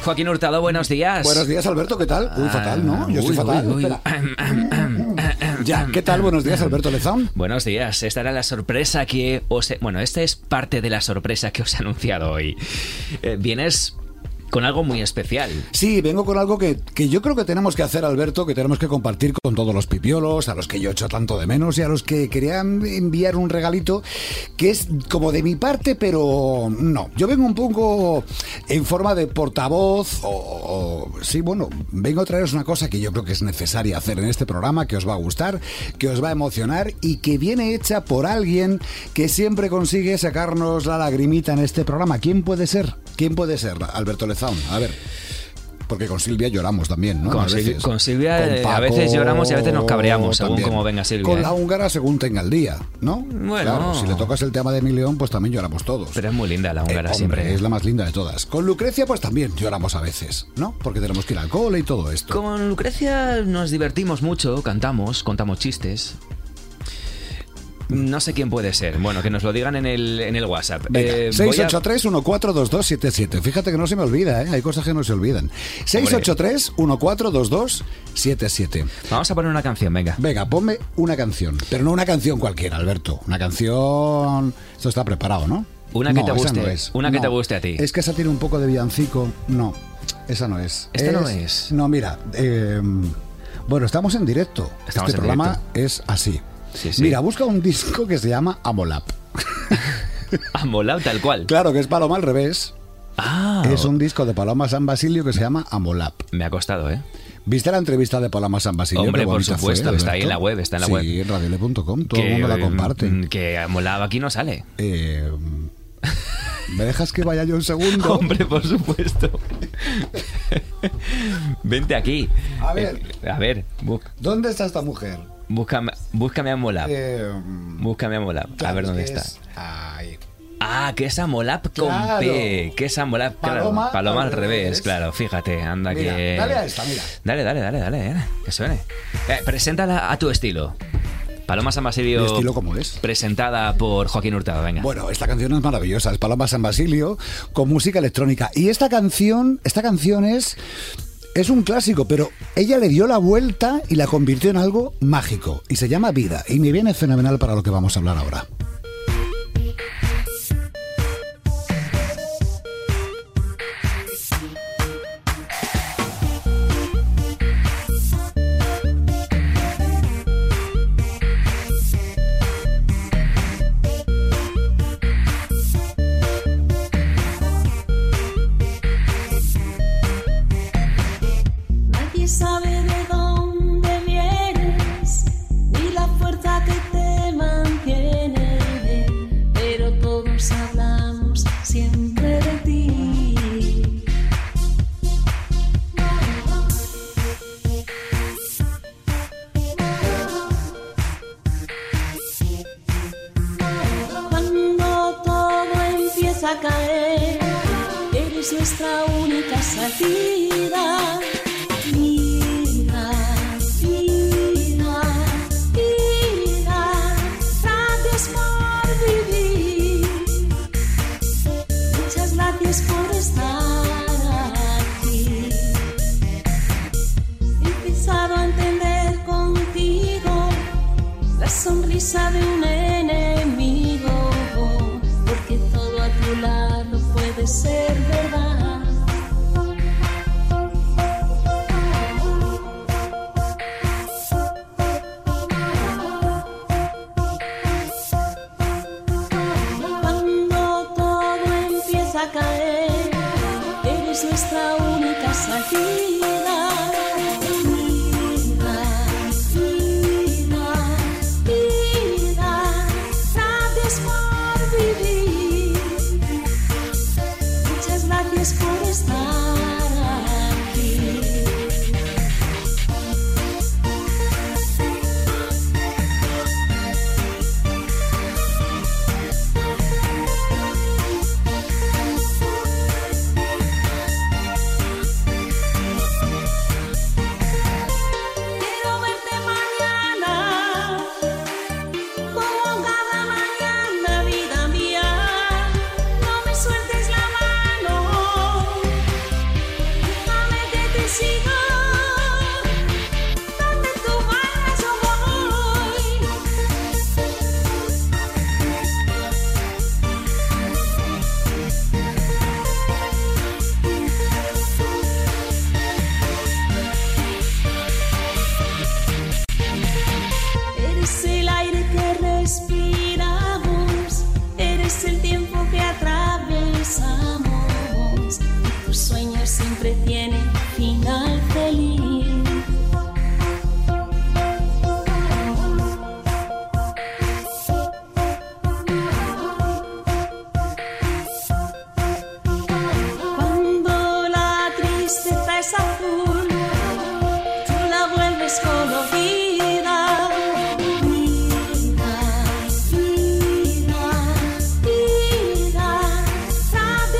Joaquín Hurtado, buenos días. Buenos días, Alberto, ¿qué tal? Uy, fatal, ¿no? Yo estoy fatal. Ya, ¿qué tal? Buenos días, Alberto Lezón. Buenos días, esta era la sorpresa que os... Bueno, esta es parte de la sorpresa que os he anunciado hoy. Vienes con algo muy especial. Sí, vengo con algo que yo creo que tenemos que hacer, Alberto, que tenemos que compartir con todos los pipiolos, a los que yo echo tanto de menos y a los que querían enviar un regalito que es como de mi parte, pero no. Yo vengo un poco en forma de portavoz sí, bueno, vengo a traeros una cosa que yo creo que es necesaria hacer en este programa, que os va a gustar, que os va a emocionar y que viene hecha por alguien que siempre consigue sacarnos la lagrimita en este programa. ¿Quién puede ser? ¿Quién puede ser, Alberto Lezón? A ver, porque con Silvia lloramos también, ¿no? Con Silvia con Paco, a veces lloramos y a veces nos cabreamos, según como venga Silvia. Con la húngara según tenga el día, ¿no? Bueno. Claro, si le tocas el tema de Mi León, pues también lloramos todos. Pero es muy linda la húngara, siempre. Es la más linda de todas. Con Lucrecia, pues también lloramos a veces, ¿no? Porque tenemos que ir al cole y todo esto. Con Lucrecia nos divertimos mucho, cantamos, contamos chistes. No sé quién puede ser. Bueno, que nos lo digan en el WhatsApp. 683-142277. Fíjate que no se me olvida, ¿eh? Hay cosas que no se olvidan. 683-142277. Vamos a poner una canción, venga. Venga, ponme una canción. Pero no una canción cualquiera, Alberto. Una canción... Esto está preparado, ¿no? Una que te guste. No es. Una que te guste a ti. Es que esa tiene un poco de villancico. No, esa no es. ¿Esta no es? No, mira. Bueno, estamos en directo. Este programa es así. Sí, sí. Mira, busca un disco que se llama Amolab. Amolab, tal cual. Claro, que es Paloma al revés. Ah. Es un disco de Paloma San Basilio que se llama Amolab. Me ha costado, ¿eh? ¿Viste la entrevista de Paloma San Basilio? Hombre, por supuesto, está ahí en la web, Sí, en radiole.com, todo el mundo la comparte. Que Amolab aquí no sale. ¿Me dejas que vaya yo un segundo? Hombre, por supuesto. Vente aquí. A ver. ¿Dónde está esta mujer? Búscame Amolab. Búscame Amolab. Claro, a ver dónde está. Ahí. Ah, que es Amolab con P. Que es Amolab, claro. Paloma al revés, claro. Fíjate, anda. Mira, que... Dale a esta, mira. Dale, que suene. Preséntala a tu estilo. Paloma San Basilio. ¿Mi estilo cómo es? Presentada por Joaquín Hurtado, venga. Bueno, esta canción es maravillosa. Es Paloma San Basilio con música electrónica. Y esta canción es un clásico, pero ella le dio la vuelta y la convirtió en algo mágico. Y se llama Vida. Y me viene fenomenal para lo que vamos a hablar ahora. Sabe de dónde vienes ni la fuerza que te mantiene, pero todos hablamos siempre de ti. Cuando todo empieza a caer, eres nuestra única salida. Por estar aquí, he empezado a entender contigo la sonrisa de un enemigo, porque todo a tu lado puede ser verdad. Cuando todo empieza a caer, eres nuestra única salida. Vida, gracias por vivir. Muchas gracias por estar aquí.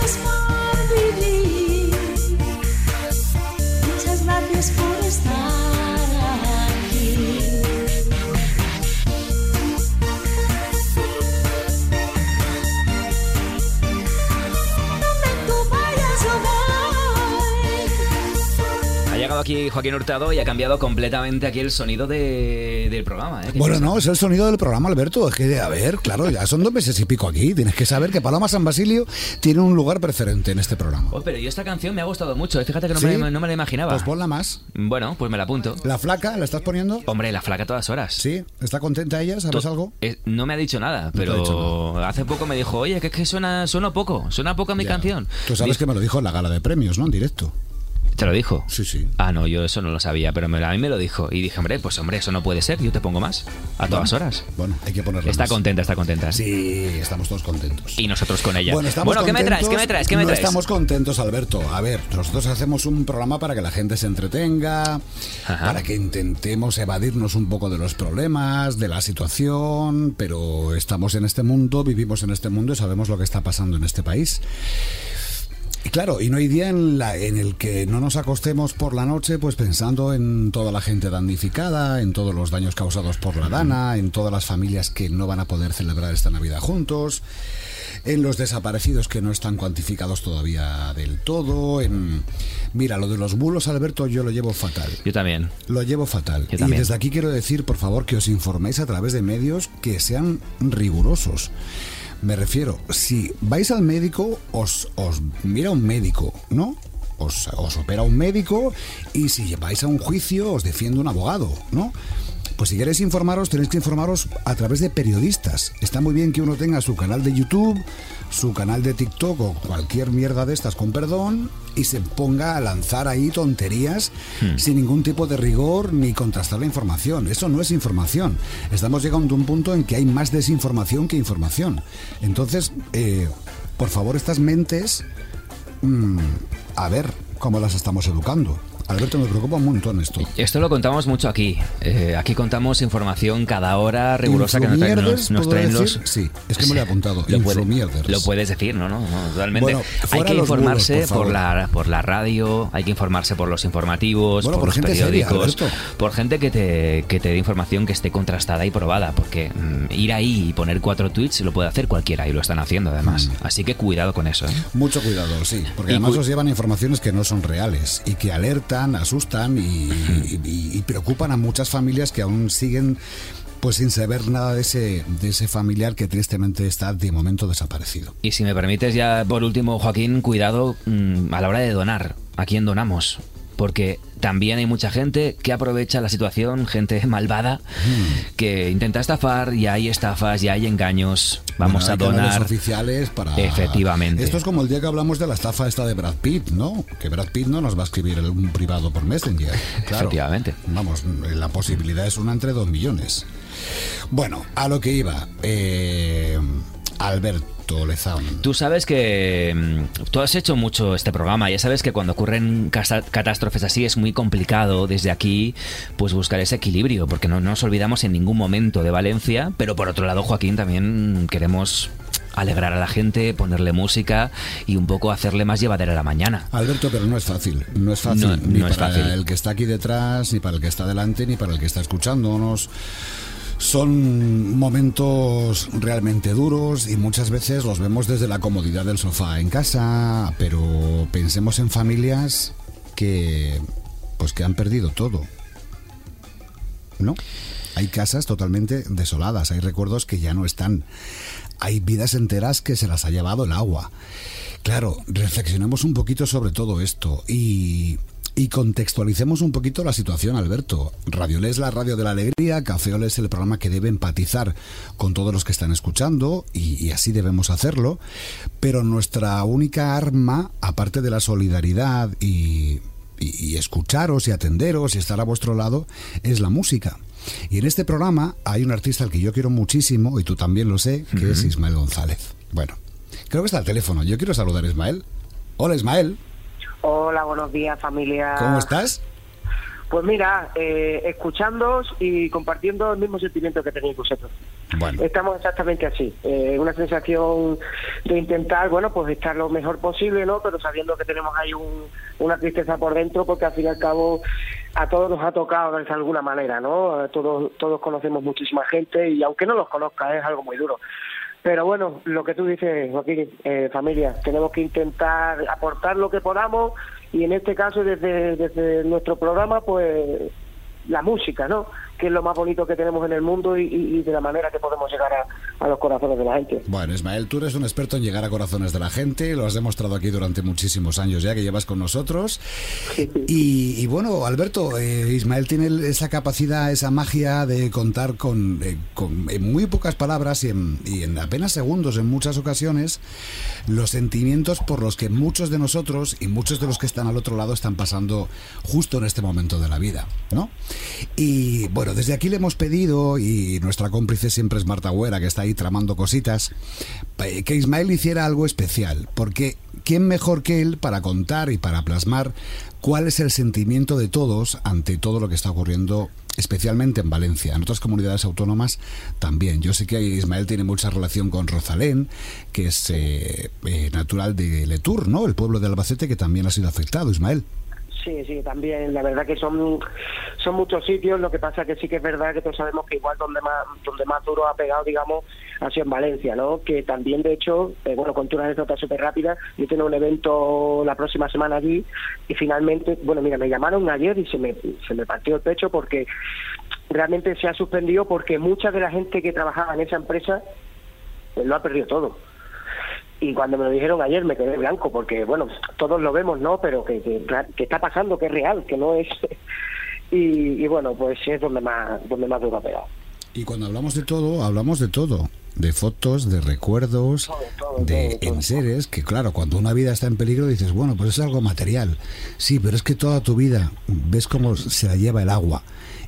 gracias por vivir. Muchas gracias por estar aquí. Donde tú vayas yo voy. Ha llegado aquí Joaquín Hurtado y ha cambiado completamente aquí el sonido del programa. ¿Eh? Bueno, no, es el sonido del programa, Alberto. Es que, a ver, claro, ya son 2 meses y pico aquí. Tienes que saber que Paloma San Basilio tiene un lugar preferente en este programa. Oh, pero yo esta canción me ha gustado mucho. Fíjate que no, ¿Sí? no me la imaginaba. Pues ponla más. Bueno, pues me la apunto. ¿La flaca la estás poniendo? Hombre, la flaca a todas horas. Sí, ¿está contenta ella? ¿Sabes algo? No me ha dicho nada, No te ha pero dicho hace poco me dijo, oye, que es que suena poco mi Ya. canción. Tú sabes que me lo dijo en la gala de premios, ¿no? En directo. ¿Te lo dijo? Sí, sí. Ah, no, yo eso no lo sabía, pero a mí me lo dijo. Y dije, hombre, eso no puede ser, yo te pongo más. A todas horas. Bueno, hay que ponerla Está más. contenta. Sí, estamos todos contentos. Y nosotros con ella. Estamos ¿qué me traes? contentos. No estamos contentos, Alberto. A ver, nosotros hacemos un programa para que la gente se entretenga, Ajá. para que intentemos evadirnos un poco de los problemas, de la situación, pero estamos en este mundo, vivimos en este mundo y sabemos lo que está pasando en este país. Y claro, y no hay día en el que no nos acostemos por la noche pues pensando en toda la gente damnificada, en todos los daños causados por la Dana, en todas las familias que no van a poder celebrar esta Navidad juntos, en los desaparecidos que no están cuantificados todavía del todo, Mira, lo de los bulos, Alberto, yo lo llevo fatal. Yo también. Lo llevo fatal. Yo también. Y desde aquí quiero decir, por favor, que os informéis a través de medios que sean rigurosos. Me refiero, si vais al médico, os mira un médico, ¿no? Os opera un médico, y si vais a un juicio, os defiende un abogado, ¿no? Pues si queréis informaros, tenéis que informaros a través de periodistas. Está muy bien que uno tenga su canal de YouTube, su canal de TikTok o cualquier mierda de estas, con perdón, y se ponga a lanzar ahí tonterías sin ningún tipo de rigor ni contrastar la información. Eso no es información. Estamos llegando a un punto en que hay más desinformación que información. Entonces, por favor, estas mentes, a ver cómo las estamos educando. Alberto, me preocupa un montón esto. Esto lo contamos mucho aquí. Aquí contamos información cada hora rigurosa que nos ¿Influmierders, traen puedo los... decir? Sí, es que me lo he apuntado. Influmierders. Lo puedes decir, ¿no? Totalmente. Bueno, hay fuera que los informarse bulos, por favor. por la radio, hay que informarse por los informativos, Bueno, por los gente seria, periódicos, Alberto. por gente que te dé información que esté contrastada y probada, porque ir ahí y poner 4 tweets lo puede hacer cualquiera y lo están haciendo además. Así que cuidado con eso, ¿eh? Mucho cuidado, sí, porque Y además os llevan informaciones que no son reales y que alertan, asustan y preocupan a muchas familias que aún siguen pues sin saber nada de ese familiar que tristemente está de momento desaparecido. Y si me permites ya por último, Joaquín, cuidado a la hora de donar. ¿A quién donamos? Porque también hay mucha gente que aprovecha la situación, gente malvada, que intenta estafar, y hay estafas, y hay engaños. Vamos Bueno, a hay canales donar. oficiales para... Efectivamente. Esto es como el día que hablamos de la estafa esta de Brad Pitt, ¿no? Que Brad Pitt no nos va a escribir un privado por Messenger. Claro. Efectivamente. Vamos, la posibilidad es una entre 2 millones. Bueno, a lo que iba. Alberto Lezaun. Tú sabes que tú has hecho mucho este programa, ya sabes que cuando ocurren catástrofes así es muy complicado desde aquí pues buscar ese equilibrio, porque no nos olvidamos en ningún momento de Valencia, pero por otro lado, Joaquín, también queremos alegrar a la gente, ponerle música y un poco hacerle más llevadera la mañana. Alberto, pero no es fácil. No es fácil No, ni no es para fácil. el que está aquí detrás, ni para el que está delante, ni para el que está escuchándonos. Son momentos realmente duros y muchas veces los vemos desde la comodidad del sofá en casa, pero pensemos en familias que han perdido todo, ¿no? Hay casas totalmente desoladas, hay recuerdos que ya no están, hay vidas enteras que se las ha llevado el agua. Claro, reflexionemos un poquito sobre todo esto y contextualicemos un poquito la situación, Alberto. Radiolé es la radio de la alegría, Cafeol es el programa que debe empatizar con todos los que están escuchando y así debemos hacerlo, pero nuestra única arma, aparte de la solidaridad y escucharos y atenderos y estar a vuestro lado, es la música. Y en este programa hay un artista al que yo quiero muchísimo, y tú también lo sé, que es Ismael González. Bueno, creo que está al teléfono. Yo quiero saludar a Ismael. Hola, Ismael. Hola, buenos días, familia. ¿Cómo estás? Pues mira, escuchándoos y compartiendo el mismo sentimiento que tenéis vosotros. Bueno. Estamos exactamente así, una sensación de intentar, bueno, pues estar lo mejor posible, ¿no? Pero sabiendo que tenemos ahí una tristeza por dentro, porque al fin y al cabo a todos nos ha tocado de alguna manera, ¿no? Todos conocemos muchísima gente y aunque no los conozca es algo muy duro. Pero bueno, lo que tú dices, Joaquín, familia, tenemos que intentar aportar lo que podamos y en este caso desde nuestro programa, pues la música, ¿no? Que es lo más bonito que tenemos en el mundo y de la manera que podemos llegar a los corazones de la gente. Bueno, Ismael, tú eres un experto en llegar a corazones de la gente, lo has demostrado aquí durante muchísimos años ya que llevas con nosotros. Y bueno, Alberto, Ismael tiene esa capacidad, esa magia de contar con en muy pocas palabras y en apenas segundos en muchas ocasiones los sentimientos por los que muchos de nosotros y muchos de los que están al otro lado están pasando justo en este momento de la vida, ¿no? Y bueno, desde aquí le hemos pedido, y nuestra cómplice siempre es Marta Güera, que está ahí tramando cositas, que Ismael hiciera algo especial, porque ¿quién mejor que él para contar y para plasmar cuál es el sentimiento de todos ante todo lo que está ocurriendo, especialmente en Valencia? En otras comunidades autónomas también. Yo sé que Ismael tiene mucha relación con Rosalén, que es natural de Letur, ¿no? El pueblo de Albacete, que también ha sido afectado, Ismael. Sí, también, la verdad que son muchos sitios, lo que pasa que sí que es verdad que todos sabemos que igual donde más duro ha pegado, digamos, ha sido en Valencia, ¿no? Que también, de hecho, bueno, con una anécdota súper rápida, yo tengo un evento la próxima semana allí y finalmente, bueno, mira, me llamaron ayer y se me partió el pecho porque realmente se ha suspendido porque mucha de la gente que trabajaba en esa empresa pues lo ha perdido todo. Y cuando me lo dijeron ayer me quedé blanco porque, bueno, todos lo vemos, ¿no? Pero que está pasando, que es real, que no es... Y bueno, pues es donde más duro ha pegado. Y cuando hablamos de todo, de fotos, de recuerdos, de enseres, que claro, cuando una vida está en peligro dices, bueno, pues es algo material. Sí, pero es que toda tu vida ves cómo se la lleva el agua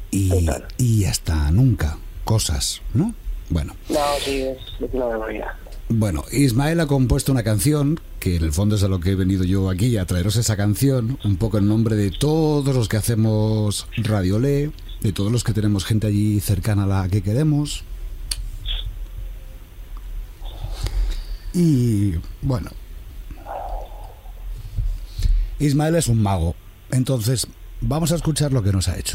y hasta nunca cosas, ¿no? Bueno. No, sí, es una barbaridad. Bueno, Ismael ha compuesto una canción, que en el fondo es a lo que he venido yo aquí, a traeros esa canción, un poco en nombre de todos los que hacemos Radio Le, de todos los que tenemos gente allí cercana a la que queremos. Y bueno, Ismael es un mago, entonces vamos a escuchar lo que nos ha hecho.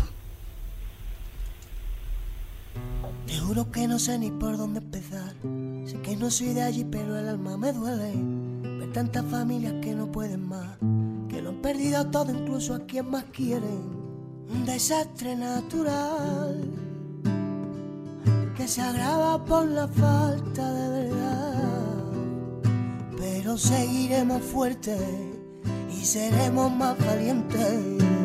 Te juro que no sé ni por dónde empezar. Sé que no soy de allí, pero el alma me duele. Ver tantas familias que no pueden más, que lo han perdido todo, incluso a quien más quieren. Un desastre natural que se agrava por la falta de verdad. Pero seguiremos fuertes y seremos más valientes.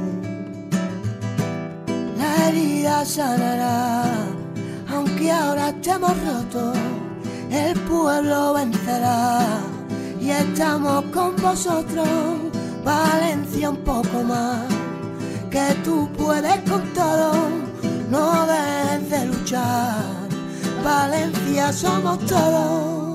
La herida sanará, aunque ahora estemos rotos, el pueblo vencerá y estamos con vosotros. Valencia, un poco más, que tú puedes con todo, no dejes de luchar. Valencia somos todos.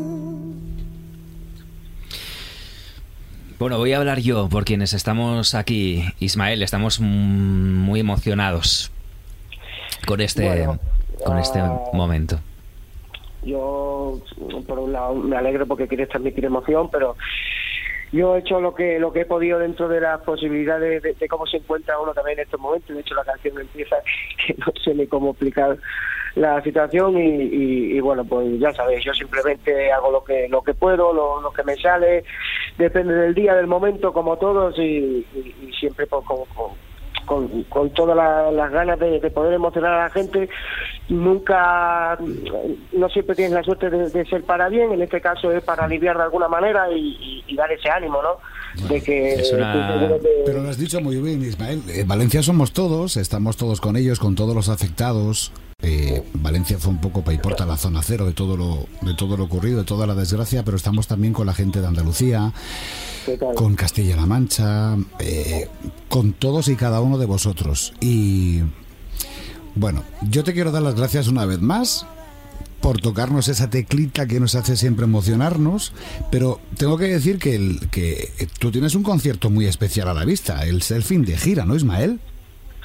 Bueno, voy a hablar yo por quienes estamos aquí. Ismael, estamos muy emocionados con este momento. Yo, por un lado, me alegro porque quieres transmitir emoción, pero yo he hecho lo que he podido dentro de las posibilidades de cómo se encuentra uno también en estos momentos. De hecho, la canción empieza que no sé ni cómo explicar la situación y bueno, pues ya sabéis, yo simplemente hago lo que puedo, lo que me sale, depende del día, del momento, como todos, y siempre pues, con todas las ganas de poder emocionar a la gente. Nunca, no siempre tienes la suerte de ser para bien, en este caso es para aliviar de alguna manera y dar ese ánimo, ¿no? De que Pero lo has dicho muy bien, Ismael. Valencia somos todos, estamos todos con ellos, con todos los afectados. Valencia fue un poco paiporta la zona cero de todo lo ocurrido, de toda la desgracia, pero estamos también con la gente de Andalucía, con Castilla-La Mancha, con todos y cada uno de vosotros. Y bueno, yo te quiero dar las gracias una vez más por tocarnos esa teclita que nos hace siempre emocionarnos, pero tengo que decir que tú tienes un concierto muy especial a la vista, el fin de gira, ¿no, Ismael?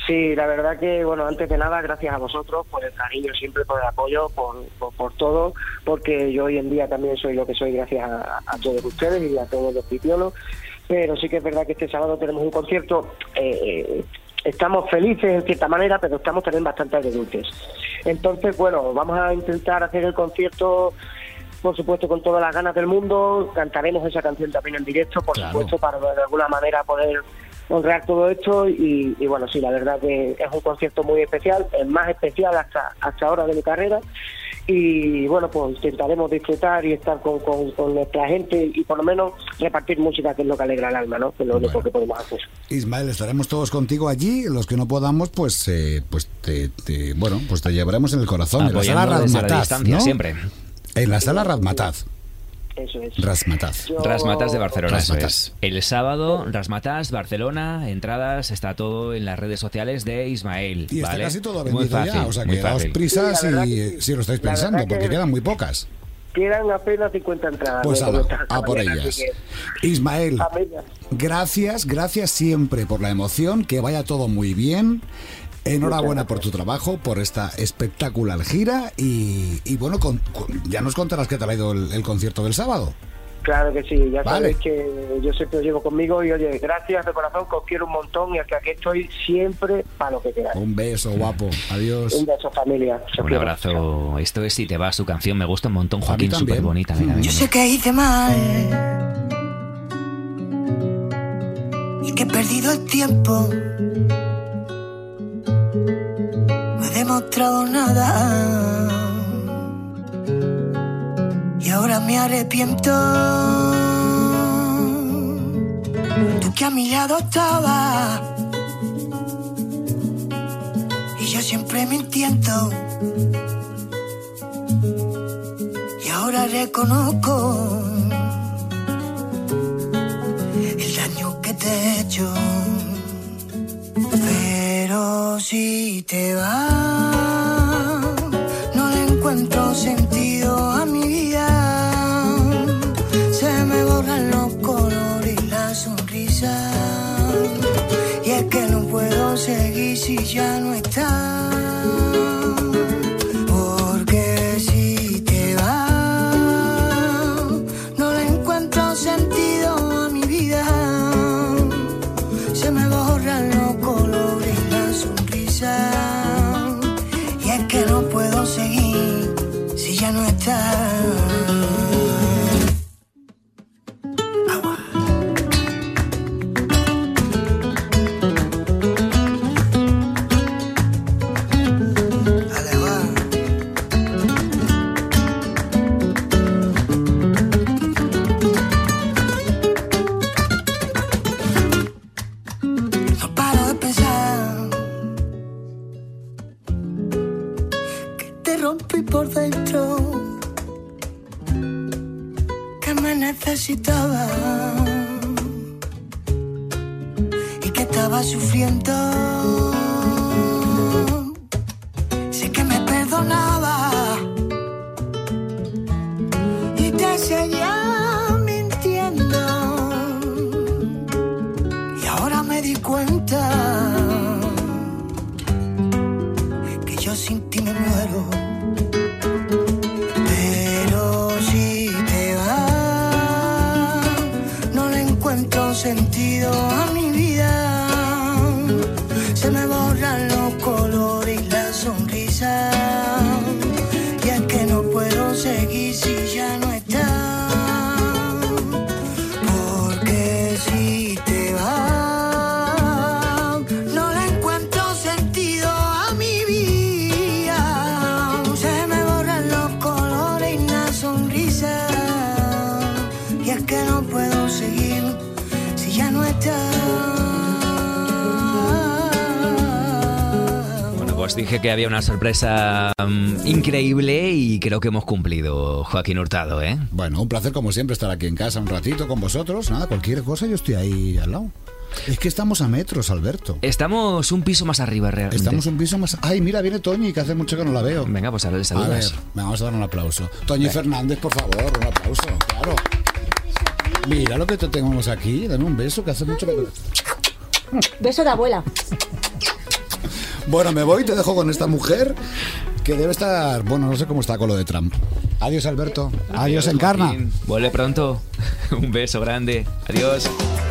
Sí, la verdad que, bueno, antes de nada, gracias a vosotros por el cariño siempre, por el apoyo, por todo, porque yo hoy en día también soy lo que soy gracias a todos ustedes y a todos los pipiolos, pero sí que es verdad que este sábado tenemos un concierto, estamos felices en cierta manera, pero estamos también bastante agridulces. Entonces, bueno, vamos a intentar hacer el concierto, por supuesto, con todas las ganas del mundo, cantaremos esa canción también en directo, por supuesto, para de alguna manera poder honrar todo esto y bueno, sí, la verdad que es un concierto muy especial, el más especial hasta ahora de mi carrera y bueno, pues intentaremos disfrutar y estar con nuestra gente y por lo menos repartir música, que es lo que alegra el alma, ¿no? Que es lo único que podemos hacer. Ismael, estaremos todos contigo allí, los que no podamos, pues te llevaremos en el corazón, en la sala Razmataz, ¿no? Siempre. En la sala Razmataz. Eso es. Razmataz. Rasmataz de Barcelona, Razmataz. eso es. El sábado, Razmataz, Barcelona, entradas, está todo en las redes sociales de Ismael. Y está ¿vale? casi todo Muy vendido fácil, ya, o sea muy que daos fácil. prisas Sí, la verdad y que si lo estáis la pensando, verdad que porque quedan muy pocas. Quedan apenas 50 entradas. Pues ¿no? a por Mañana, ellas. así que, Ismael, a medias. gracias siempre por la emoción, que vaya todo muy bien. Enhorabuena por tu trabajo, por esta espectacular gira y bueno, ya nos contarás qué te ha traído el concierto del sábado. Claro que sí, ya Vale. sabéis que yo siempre os llevo conmigo y oye, gracias de corazón, que os quiero un montón y que aquí estoy siempre para lo que queráis. Un beso, guapo. Adiós. Un beso, familia. Os Un quiero. abrazo. Esto es Si te va, su canción. Me gusta un montón, A mí Joaquín, también. súper bonita. Mira, mira, Yo sé mira. que hice mal y que he perdido el tiempo. No he demostrado nada y ahora me arrepiento. Tú que a mi lado estabas y yo siempre mintiendo. Y ahora reconozco el daño que te he hecho. Pero si te vas, no le encuentro sentido a mi vida. Se me borran los colores y la sonrisa. Y es que no puedo seguir si ya no estás. Porque si te vas, no le encuentro sentido a mi vida. Se me borran los colores y la sonrisa. Y es que no puedo seguir si ya no estás. Agua. Dale, va. No paro de pensar que te rompí por dentro, que me necesitaba y que estaba sufriendo. Sé que me perdonaba y te seguía mintiendo. Y ahora me di cuenta que yo sin ti me muero. Pero si te vas, no le encuentro sentido a mi vida. Se me borran los colores y la sonrisa. Y es que no puedo seguir si ya no estás. Porque si te vas, no le encuentro sentido a mi vida. Se me borran los colores y la sonrisa. Y es que no puedo seguir si ya no estás. Bueno, pues dije que había una sorpresa increíble y creo que hemos cumplido, Joaquín Hurtado, ¿eh? Bueno, un placer como siempre estar aquí en casa un ratito con vosotros. Nada, cualquier cosa yo estoy ahí al lado. Es que estamos a metros, Alberto. Estamos un piso más arriba, realmente. Estamos un piso más... Ay, mira, viene Toñi, que hace mucho que no la veo. Venga, pues ahora le A ver, saludas. vamos a dar un aplauso. Toñi Fernández, por favor, un aplauso, claro. Mira lo que te tenemos aquí, dame un beso, que hace mucho que... Beso de abuela. Bueno, me voy, te dejo con esta mujer que debe estar, bueno, no sé cómo está con lo de Trump. Adiós, Alberto. Adiós, Encarna. Vuelve pronto. Un beso grande. Adiós.